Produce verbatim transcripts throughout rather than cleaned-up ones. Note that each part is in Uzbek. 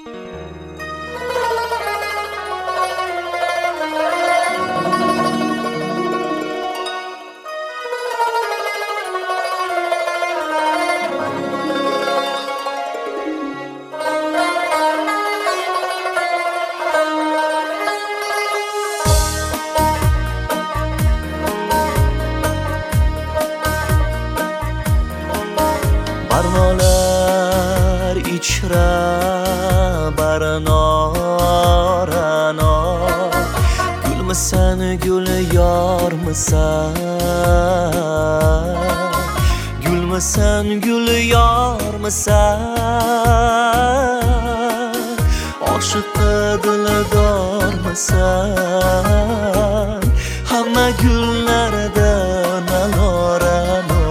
Barmolar ichra barnorano Gulmisan gul yormisan Gulmisan gul yormisan Oshiqqa dildormisan Hamma gullardan alorano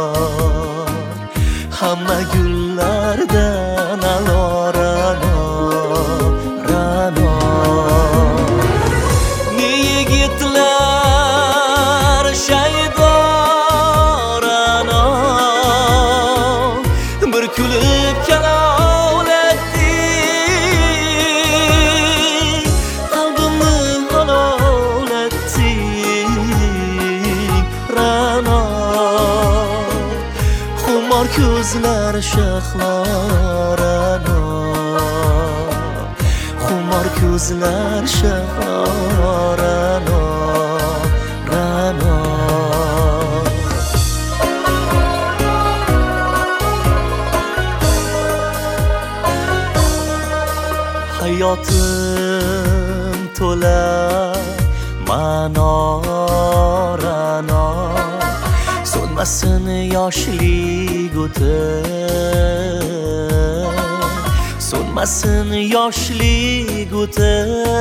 Hamma gullardan alorano rano Ne yigitlar shaydorano Bir kulib kalovlatdi Qalbimni halovlatdi rano Xumor ko'zlar shahlarano Xumor ko'zlar shahlarano rano Hayotim to'la manorano So'nmasin yoshlik o'ti So'nmasin yoshlik o'ti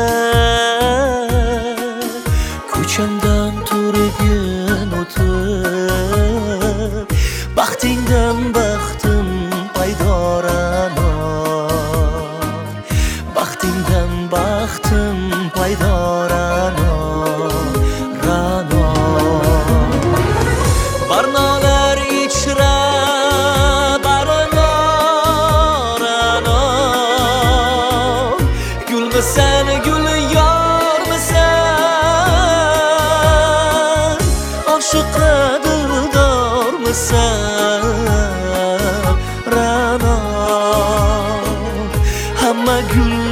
Ko'chamdan turgin o'tib Baxtingdan baxtim paydorano Baxtingdan baxtim paydorano rano Barnolar ichra barnorano Gulmisan gul yormisan Oshiqqa dildormisan rano Hamma gul